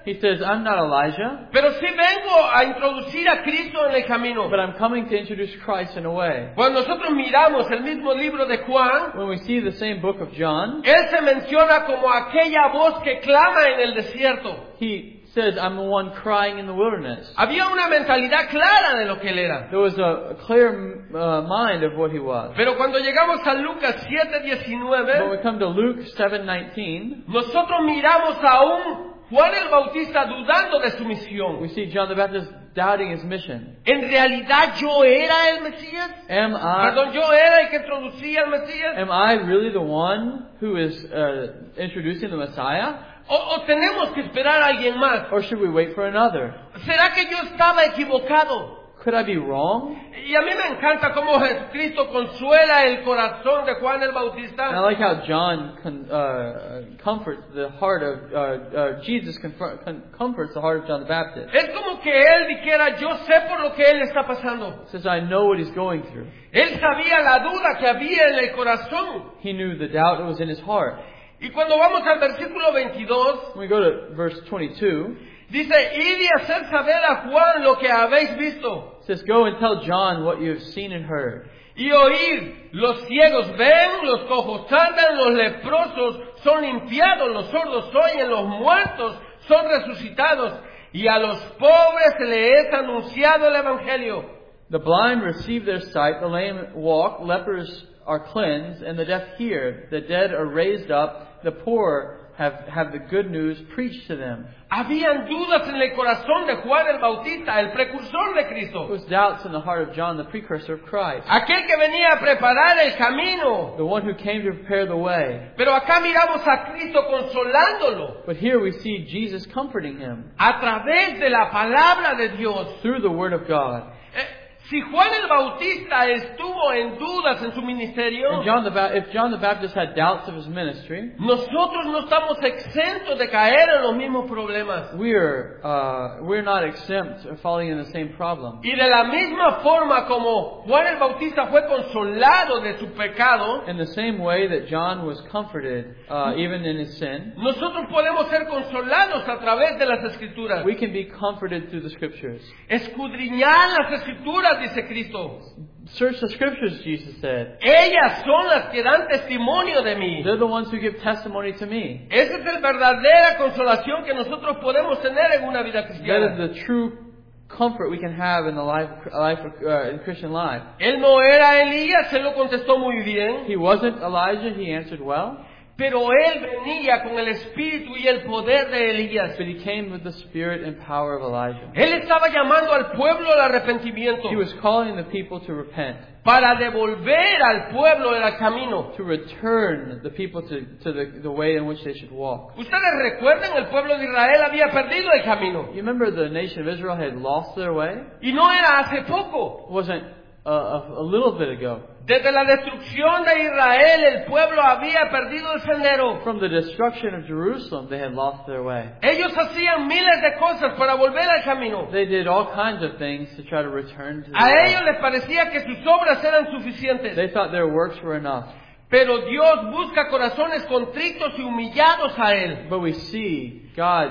He says, I'm not Elijah, pero sí vengo a introducir a Cristo en el camino. but I'm coming to introduce Christ in a way. Cuando nosotros miramos el mismo libro de Juan, When we see the same book of John, él se menciona como aquella voz que clama en el desierto. he says, I'm the one crying in the wilderness. Había una mentalidad clara de lo que él era. There was a, a clear uh, mind of what he was. Pero cuando llegamos a Lucas siete When we diecinueve, come to Luke seven nineteen, nosotros miramos a un Juan el Bautista dudando de su misión. we see John the Baptist doubting his mission. ¿En realidad yo era el Mesías? Am I, Perdón, yo era el que introducía al Mesías. am I really the one who is uh, introducing the Messiah? ¿O, o tenemos que esperar a alguien más? Or should we wait for another? ¿Será que yo estaba equivocado? Could I be wrong? Y a mí me encanta cómo Jesucristo consuela el corazón de Juan el And I Bautista. like how John con, uh, comforts the heart of, uh, uh, Jesus confr- con- comforts the heart of John the Baptist. Es como que él dijera, yo sé por lo que él está pasando. He says, I know what he's going through. Él sabía la duda que había en el corazón. He knew the doubt that was in his heart. Y cuando vamos al versículo veintidós, When we go to verse twenty-two, dice, id y hacer saber a Juan lo que habéis visto. it says, go and tell John what you have seen and heard. Y oíd, los ciegos ven, los cojos andan, los leprosos son limpiados, los sordos oyen, los muertos son resucitados, y a los pobres se les es anunciado el Evangelio. The blind receive their sight, the lame walk, lepers are cleansed, and the deaf hear. The dead are raised up, the poor have, have the good news preached to them. Habían dudas en el corazón de Juan el Bautista, el precursor de There Cristo. was doubts in the heart of John, the precursor of Christ, Aquel que venía a preparar el camino. the one who came to prepare the way. Pero acá miramos a Cristo consolándolo But here we see Jesus comforting him a través de la palabra de Dios. through the Word of God. Eh, Si Juan el Bautista estuvo en dudas en su ministerio, And John the ba- if John the Baptist had doubts of his ministry, nosotros no estamos exentos de caer en los mismos problemas. we're uh, we're not exempt of falling in the same problem. Y de la misma forma como Juan el Bautista fue consolado de su pecado, In the same way that John was comforted uh, even in his sin, nosotros podemos ser consolados a través de las Escrituras. we can be comforted through the Scriptures. Escudriñar las Escrituras, dice Cristo. Search the Scriptures, Jesus said. Ellas son las que dan testimonio de mí. They're the ones who give testimony to me. Esa es la verdadera consolación que nosotros podemos tener en una vida That cristiana. is the true comfort we can have in the life, life uh, in Christian life. Él no era Elías, él lo contestó muy bien, He wasn't Elijah, he answered well, pero él venía con el espíritu y el poder de Elías. but he came with the spirit and power of Elijah. Él estaba llamando al pueblo al arrepentimiento He was calling the people to repent, para devolver al pueblo el camino. to return the people to, to the, the way in which they should walk. Ustedes recuerdan, el pueblo de Israel había perdido el camino. You remember the nation of Israel had lost their way? Y no era hace poco. It wasn't a, a, a little bit ago. Desde la destrucción de Israel, el pueblo había perdido el sendero. From the destruction of Jerusalem, they had lost their way. Ellos hacían miles de cosas para volver al camino. They did all kinds of things to try to return to the A way. ellos les parecía que sus obras eran suficientes. They thought their works were enough. Pero Dios busca corazones contritos y humillados a Él. But we see God,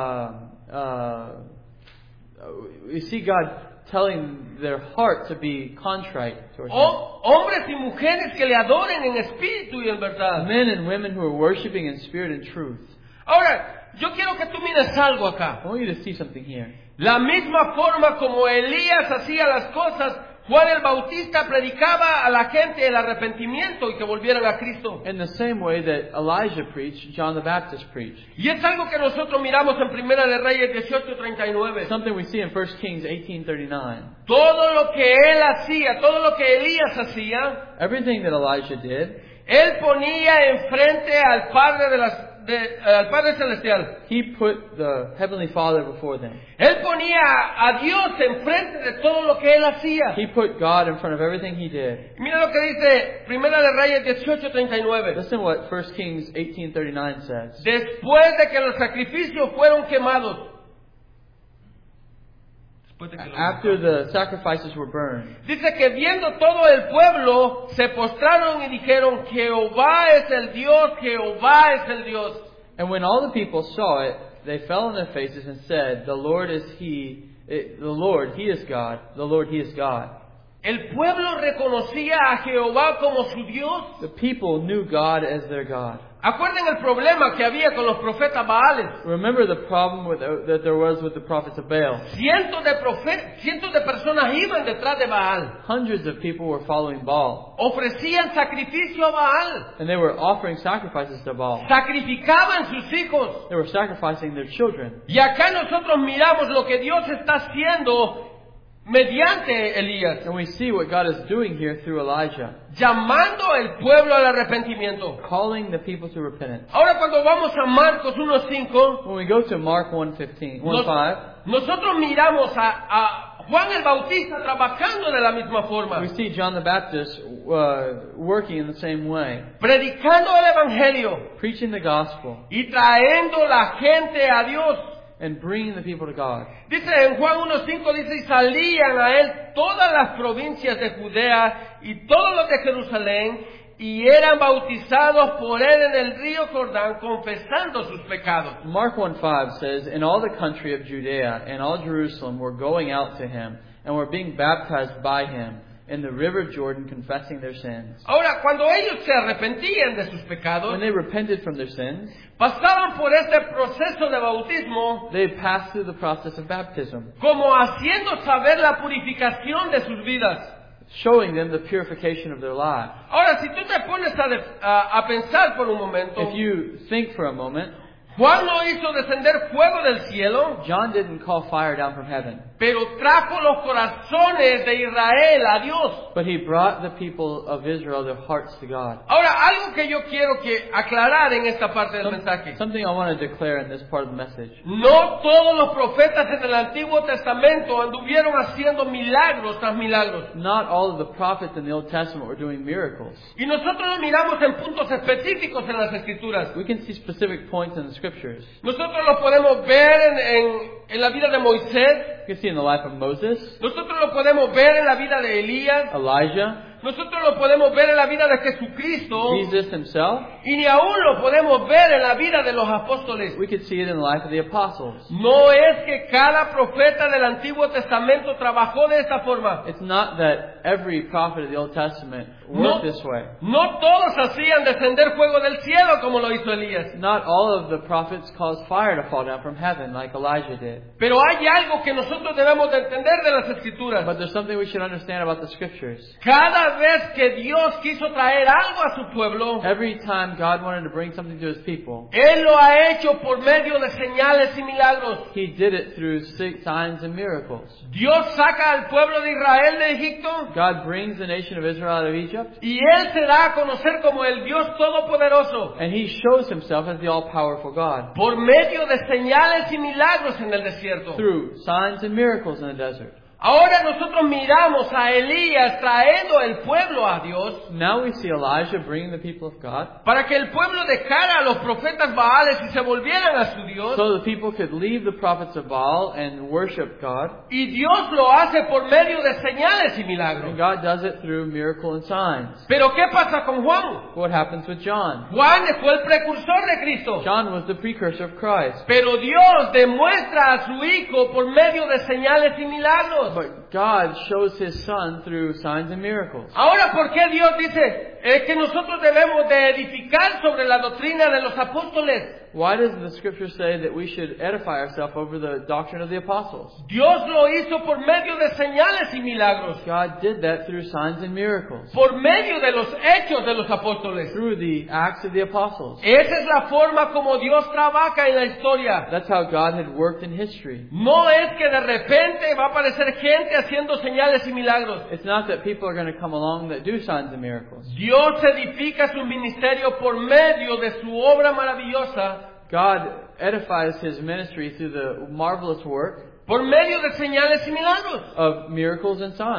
uh, uh, we see God telling their heart to be contrite towards Him. O, hombres y mujeres que le adoren en espíritu y en verdad. Men and women who are worshiping in spirit and truth. Ahora, yo quiero que tú mires algo acá. I want you to see something here. La misma forma como Elías hacía las cosas, Juan el Bautista predicaba a la gente el arrepentimiento y que volvieran a Cristo. In the same way that Elijah preached, John the Baptist preached. Y es algo que nosotros miramos en Primera de Reyes dieciocho treinta y nueve. Something we see in First Kings eighteen thirty-nine. Todo lo que él hacía, todo lo que Elías hacía, Everything that Elijah did, él ponía enfrente al Padre de las de, eh, al Padre celestial. he put the Heavenly Father before them. Él ponía a Dios enfrente de todo lo que él hacía. He put God in front of everything he did. Mira lo que dice Primera de Reyes dieciocho treinta y nueve. Listen what First Kings eighteen thirty-nine says. Después de que los sacrificios fueron quemados. Después de que los- After the sacrifices were burned, Dice que viendo todo el pueblo, se postraron y dijeron, Jehová es el Dios, Jehová es el Dios. and when all the people saw it, they fell on their faces and said, "The Lord is He, eh, the Lord, He is God, the Lord, He is God." El pueblo reconocía a Jehová como su Dios. The people knew God as their God. Acuerden el problema que había con los profetas Baales. Remember the problem with, uh, that there was with the prophets of Baal. Cientos de, profe- cientos de personas iban detrás de Baal. Hundreds of people were following Baal. Ofrecían sacrificio a Baal. And they were offering sacrifices to Baal. Sacrificaban sus hijos. They were sacrificing their children. Y acá nosotros miramos lo que Dios está haciendo mediante Elías, And we see what God is doing here through Elijah, llamando al pueblo al arrepentimiento. calling the people to repentance. Ahora cuando vamos a Marcos uno cinco, When we go to Mark one fifteen, one nos- five, nosotros miramos a, a Juan el Bautista trabajando de la misma forma, we see John the Baptist uh, working in the same way, predicando el Evangelio preaching the gospel y trayendo la gente a Dios. and bringing the people to God. Dice en Juan uno cinco, dice, y salían a él todas las provincias de Judea y todos los de Jerusalén, y eran bautizados por él en el río Jordán, confesando sus pecados. Mark one five says, "In all the country of Judea and all Jerusalem were going out to him, and were being baptized by him in the river Jordan, confessing their sins." Ahora, cuando ellos se arrepentían de sus pecados, When they repented from their sins, pasaban por este proceso de bautismo they passed through the process of baptism, como haciendo saber la purificación de sus vidas. showing them the purification of their lives. Ahora, si tú te pones a, de- a- a pensar por un momento, If you think for a moment, Juan no hizo descender fuego del cielo, John didn't call fire down from heaven, pero trajo los corazones de Israel a Dios. but he brought the people of Israel their hearts to God. Ahora, algo que yo quiero que aclarar en esta parte del mensaje. Something I want to declare in this part of the message. No todos los profetas en el Antiguo Testamento anduvieron haciendo milagros tras milagros. Not all of the prophets in the Old Testament were doing miracles. Y nosotros lo miramos en puntos específicos en las Escrituras. We can see specific points in the scriptures. Nosotros lo podemos ver en, en, en la vida de Moisés. You can see in the life of Moses, Nosotros lo podemos ver en la vida de Elías. Elijah, Nosotros lo podemos ver en la vida de Jesucristo. Jesus himself. Y ni aún lo podemos ver en la vida de los apóstoles. We could see it in the life of the apostles. No es que cada profeta del Antiguo Testamento trabajó de esta forma. It's not that every prophet of the Old Testament No, worked this way. no todos hacían descender fuego del cielo como lo hizo Elías. Not all of the prophets caused fire to fall down from heaven like Elijah did. Pero hay algo que nosotros debemos de entender de las Escrituras. But there's something we should understand about the scriptures. Cada vez que Dios quiso traer algo a su pueblo, Every time God wanted to bring something to his people, Él lo ha hecho por medio de señales y milagros. he did it through si- signs and miracles. Dios saca al pueblo de Israel de Egipto God brings the nation of Israel out of Egypt, y Él se da a conocer como el Dios Todopoderoso and he shows himself as the all-powerful God por medio de señales y milagros en el desierto. through signs and miracles in the desert. Ahora nosotros miramos a Elías trayendo el pueblo a Dios Now we see Elijah bringing the people of God para que el pueblo dejara a los profetas Baales y se volvieran a su Dios. so the people could leave the prophets of Baal and worship God. Y Dios lo hace por medio de señales y And milagros. God does it through miracle and signs. Pero ¿qué pasa con Juan? What happens with John? Juan fue el precursor de Cristo. John was the precursor of Christ. Pero Dios demuestra a su Hijo por medio de señales y milagros. But God shows his son through signs and miracles. Ahora, ¿por qué Dios dice eh, que nosotros debemos de edificar sobre la doctrina de los apóstoles? Why does the scripture say that we should edify ourselves over the doctrine of the apostles? Dios lo hizo por medio de señales y milagros. God did that through signs and miracles, Por medio de los hechos de los apóstoles. through the acts of the apostles. Esa es la forma como Dios trabaja en la historia. That's how God had worked in history. No es que de repente va a aparecer gente haciendo señales y milagros. It's not that people are going to come along that do signs and miracles. Dios edifica su ministerio por medio de su obra maravillosa, God edifies his ministry through the marvelous work por medio de señales y milagros. of miracles and signs.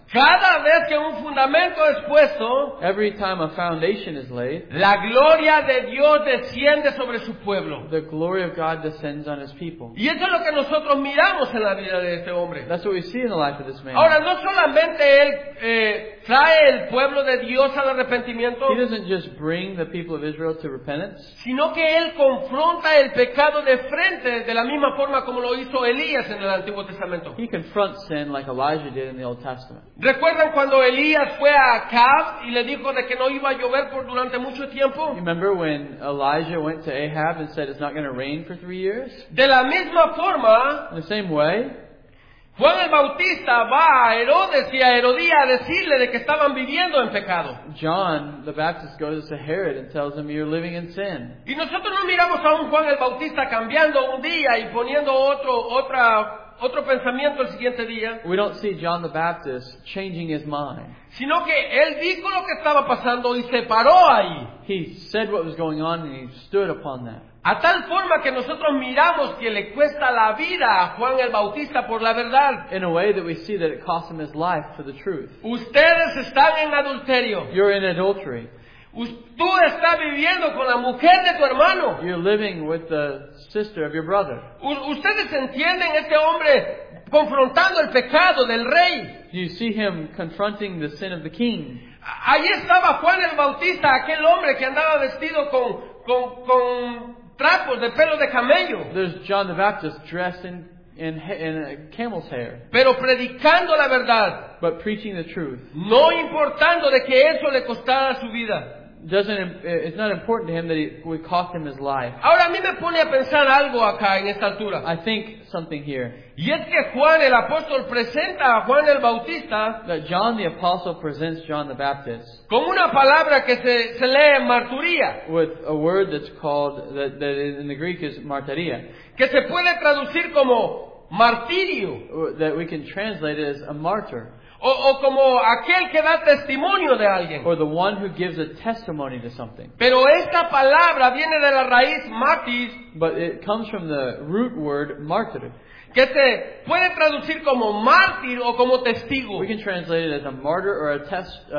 Cada vez que un fundamento es puesto, every time a foundation is laid, la gloria de Dios desciende sobre su pueblo. the glory of God descends on His people. Y eso es lo que nosotros miramos en la vida de este hombre. That's what we see in the life of this man. Ahora, no solamente él eh, trae el pueblo de Dios al arrepentimiento, He doesn't just bring the people of Israel to repentance, sino que él confronta el pecado de frente de la misma forma como lo hizo Elías en el Antiguo Testamento. he confronts sin like Elijah did in the Old Testament. ¿Recuerdan cuando Elías fue a Acab y le dijo de que no iba a llover por durante mucho tiempo? You remember when Elijah went to Ahab and said it's not going to rain for three years? De la misma forma, In the same way, Juan el Bautista va a Herodes y a Herodías a decirle de que estaban viviendo en pecado. John the Baptist goes to Herod and tells him you're living in sin. Y nosotros no miramos a un Juan el Bautista cambiando un día y poniendo otro, otra, otro pensamiento el siguiente día, We don't see John the Baptist changing his mind. sino que él dijo lo que estaba pasando y se paró ahí. He said what was going on and he stood upon that. A tal forma que nosotros miramos que le cuesta la vida a Juan el Bautista por la verdad. In a way that we see that it cost him his life for the truth. Ustedes están en adulterio. You're in adultery. Us- Tú estás viviendo con la mujer de tu hermano. You're living with the sister of your brother. U- Ustedes entienden este hombre confrontando el pecado del rey. You see him confronting the sin of the king. A- Ahí estaba Juan el Bautista, aquel hombre que andaba vestido con, con, con trapos de pelo de camello, There's John the Baptist dressed in, in, in a camel's hair, pero predicando la verdad, but preaching the truth. no importando de que eso le costara su vida. Doesn't, it's not important to him that it would cost him his life. Ahora a mí me pone a pensar algo acá en esta altura. I think something here. Y es que Juan el apóstol presenta a Juan el Bautista That John the Apostle presents John the Baptist con una palabra que se, se lee en marturía, with a word that's called, that, that in the Greek is martyria, que se puede traducir como martirio, that we can translate it as a martyr, o, o como aquel que da testimonio de alguien. or the one who gives a testimony to something. Pero esta palabra viene de la raíz martis, But it comes from the root word martyr. que se puede traducir como mártir o como testigo. We can translate it as a martyr or a test, uh,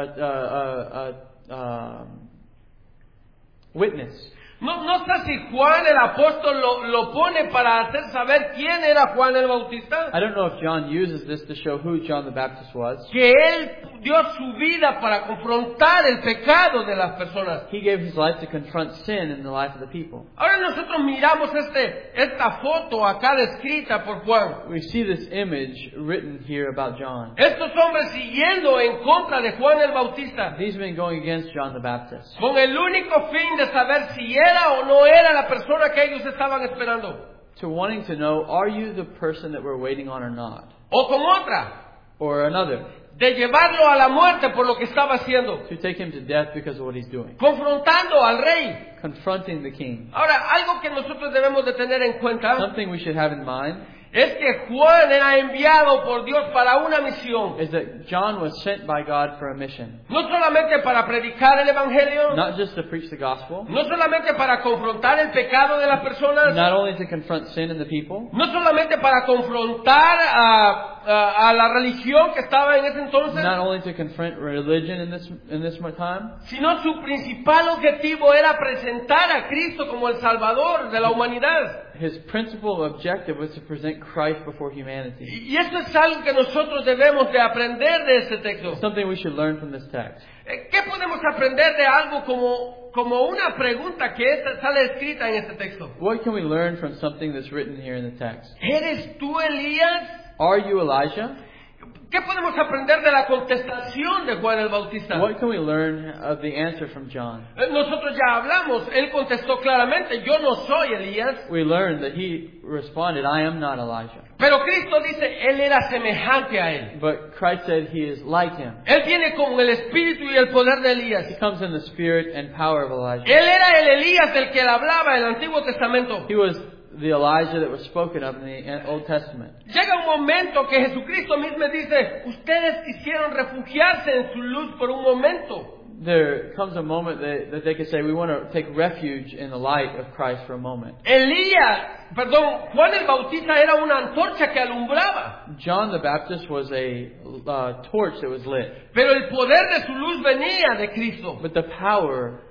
uh, uh, uh, um, witness. No, no sé si Juan el apóstol lo, lo pone para hacer saber quién era Juan el Bautista, I don't know if John uses this to show who John the Baptist was. que él dio su vida para confrontar el pecado de las personas. He gave his life to confront sin in the life of the people. Ahora nosotros miramos este, esta foto acá descrita por Juan. We see this image written here about John. Estos hombres siguiendo en contra de Juan el Bautista, These men going against John the Baptist, con el único fin de saber si era o no era la persona que ellos estaban esperando. to wanting to know, are you the person that we're waiting on or not? O con otra, Or another, de llevarlo a la muerte por lo que estaba haciendo, to take him to death because of what he's doing. confrontando al rey. Confronting the king. Ahora, algo que nosotros debemos de tener en cuenta Something we should have in mind es que Juan era enviado por Dios para una misión. is that John was sent by God for a mission. No solamente para predicar el Evangelio, Not just to preach the gospel, no solamente para confrontar el pecado de las personas, not only to confront sin in the people, no solamente para confrontar a, a, a la religión que estaba en ese entonces, not only to confront religion in this in this time, sino su principal objetivo era presentar a Cristo como el Salvador de la humanidad. his principal objective was to present Christ before humanity. Y eso es algo que nosotros debemos de aprender de este texto. Something we should learn from this text. Eh, ¿Qué podemos aprender de algo como, como una pregunta que esta- sale escrita en este texto? What can we learn from something that's written here in the text? ¿Eres tú Elías? Are you Elijah? ¿Qué podemos aprender de la contestación de Juan el Bautista? What can we learn of the answer from John? Eh, Nosotros ya hablamos, él contestó claramente, yo no soy Elías. We learned that he responded, I am not Elijah. Pero Cristo dice, él era semejante a él. But Christ said he is like him. Él tiene con el espíritu y el poder de He Elías. comes in the spirit and power of Elijah. Él era el Elías del que él hablaba en el Antiguo Testamento. He was the Elijah that was spoken of in the Old Testament. Llega un momento que Jesucristo mismo dice, ustedes quisieron refugiarse en su luz por un momento. there comes a moment that, that they could say, we want to take refuge in the light of Christ for a moment. Elías, perdón, Juan el Bautista era una antorcha que alumbraba. John the Baptist was a uh, torch that was lit. Pero el poder de su luz venía de Cristo. But the power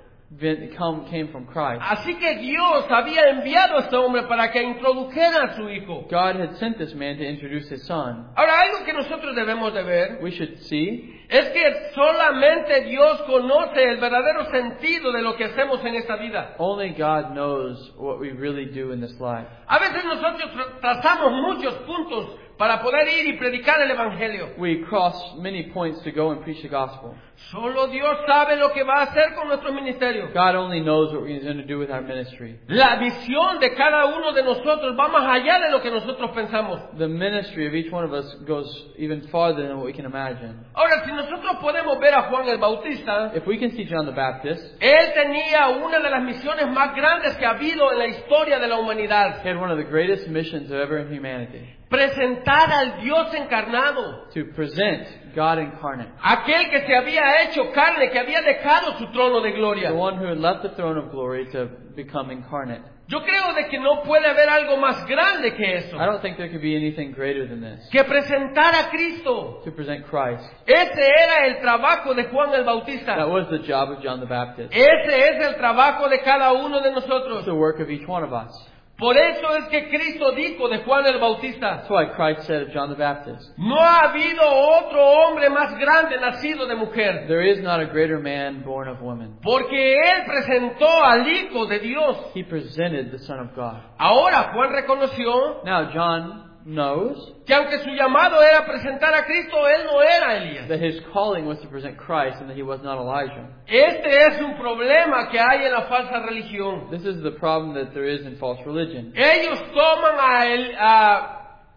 come, came from Christ. Así que Dios había enviado a este hombre para que introdujera a su hijo. God had sent this man to introduce his son. Ahora, algo que nosotros debemos de ver We should see es que solamente Dios conoce el verdadero sentido de lo que hacemos en esta vida. only God knows what we really do in this life. A veces nosotros tra- trazamos muchos puntos para poder ir y predicar el Evangelio. We cross many points to go and preach the gospel. Solo Dios sabe lo que va a hacer con nuestro ministerio. God only knows what He's going to do with our ministry. La visión de cada uno de nosotros va más allá de lo que nosotros pensamos. The ministry of each one of us goes even farther than what we can imagine. Ahora, si nosotros podemos ver a Juan el Bautista, If we can see John the Baptist, él tenía una de las misiones más grandes que ha habido en la historia de la humanidad. he had one of the greatest missions ever in humanity. Presentar al Dios encarnado. To present God incarnate. Aquel que se había hecho carne, que había dejado su trono de gloria. The one who had left the throne of glory to become incarnate. Yo creo de que no puede haber algo más grande que eso. I don't think there could be anything greater than this. Que presentar a Cristo. To present Christ. Ese era el trabajo de Juan el Bautista. That was the job of John the Baptist. Ese es el trabajo de cada uno de It's nosotros. the work of each one of us. Por eso es que Cristo dijo de Juan el Bautista: That's why Christ said of John the Baptist, no ha habido otro hombre más grande nacido de mujer. there is not a greater man born of woman. Porque Él presentó al Hijo de Dios. He presented the Son of God. Ahora Juan reconoció Now John knows que aunque su llamado era presentar a Cristo, él no era Elías. that his calling was to present Christ and that he was not Elijah. Este es un problema que hay en la falsa religión. This is the problem that there is in false religion. Ellos toman a, el, a,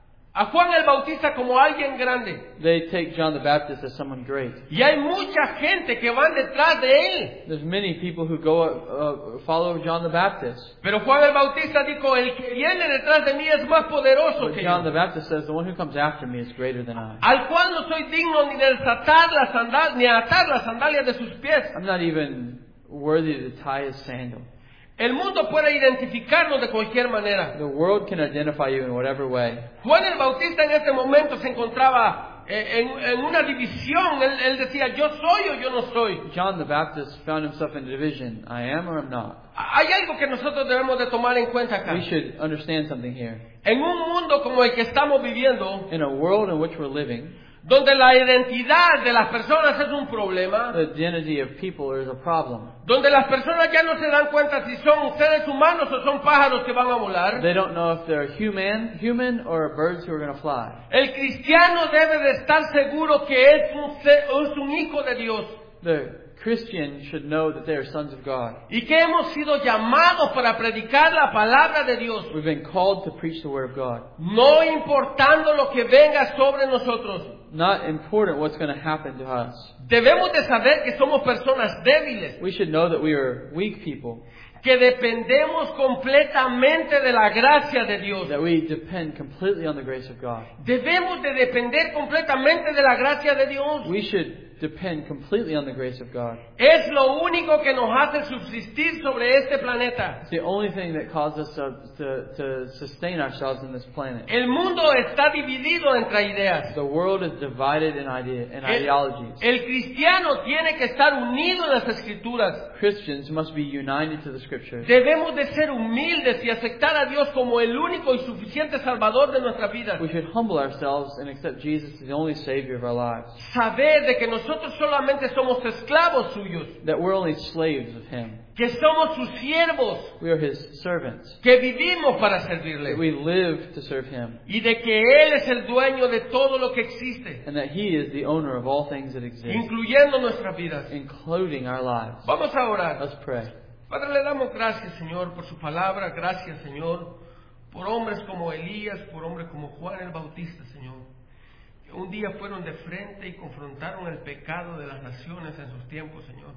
a Juan el Bautista como alguien grande. They take John the Baptist as someone great. Y hay mucha gente que van detrás de él. There's many people who go uh, follow John the Baptist. Pero Juan el Bautista dijo: el que viene detrás de mí es más poderoso But que John yo, the Baptist says, the one who comes after me is greater than I. al cual no soy digno ni de desatar las sandalias, ni atar las sandalias de sus pies. I'm not even worthy to tie his sandal. El mundo puede identificarnos de cualquier manera. The world can identify you in whatever way. Juan el Bautista en este momento se encontraba en, en una división. Él, él decía: yo soy o yo no soy. John the Baptist found himself in a division. I am or I'm not. Hay algo que nosotros debemos de tomar en cuenta acá. We should understand something here. En un mundo como el que estamos viviendo, In a world in which we're living, donde la identidad de las personas es un problema, the identity of people is a problem. donde las personas ya no se dan cuenta si son seres humanos o son pájaros que van a volar, They don't know if they're human, human or birds who are going to fly. el cristiano debe de estar seguro que es un, se- es un hijo de Dios The Christian should know that they are sons of God. y que hemos sido llamados para predicar la palabra de Dios, We've been called to preach the Word of God. no importando lo que venga sobre nosotros. Not important what's going to happen to us. Debemos de saber que somos personas débiles, We should know that we are weak people, que dependemos completamente de la gracia de Dios. that we depend completely on the grace of God. Debemos de depender completamente de la gracia de Dios. We should depend completely on the grace of God. Es lo único que nos hace subsistir sobre este planeta. It's the only thing that causes us to, to, to sustain ourselves in this planet. El mundo está dividido entre ideas. The world is divided in, idea, in El, ideologies. el cristiano tiene que estar unido en las Escrituras. Christians must be united to the Scriptures. Debemos de ser humildes y aceptar a Dios como el único y suficiente Salvador de nuestra vida. We should humble ourselves and accept Jesus as the only Savior of our lives. Saber de que nosotros solamente somos esclavos suyos, That we're only slaves of Him. que somos sus siervos, We are His servants. que vivimos para That servirle we live to serve Him. y de que Él es el dueño de todo lo que existe, And that He is the owner of all things that exist, incluyendo nuestras vidas. including our lives. Vamos a orar. Let's pray. Padre, le damos gracias, Señor, por su palabra. Gracias, Señor, por hombres como Elías, por hombres como Juan el Bautista, Señor, que un día fueron de frente y confrontaron el pecado de las naciones en sus tiempos, Señor.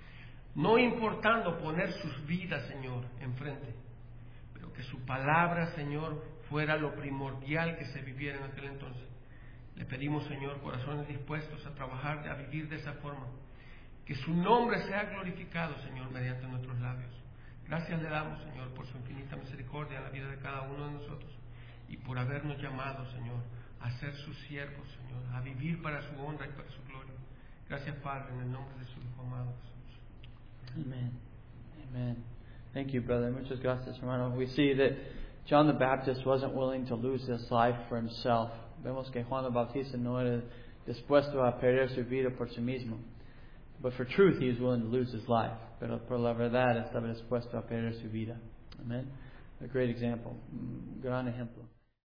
No importando poner sus vidas, Señor, enfrente, pero que su palabra, Señor, fuera lo primordial que se viviera en aquel entonces. Le pedimos, Señor, corazones dispuestos a trabajar, a vivir de esa forma. Que su nombre sea glorificado, Señor, mediante nuestros labios. Gracias le damos, Señor, por su infinita misericordia en la vida de cada uno de nosotros y por habernos llamado, Señor, a ser sus siervos, Señor, a vivir para su honra y para su gloria. Gracias, Padre, en el nombre de su Hijo amado Jesús. Amen. Amen. Thank you, brother. Muchas gracias, hermano. We see that John the Baptist wasn't willing to lose his life for himself. Vemos que Juan el Bautista no era dispuesto a perder su vida por sí mismo. But for truth, he was willing to lose his life. Pero por la verdad, estaba dispuesto a perder su vida. Amen. A great example. Gran ejemplo.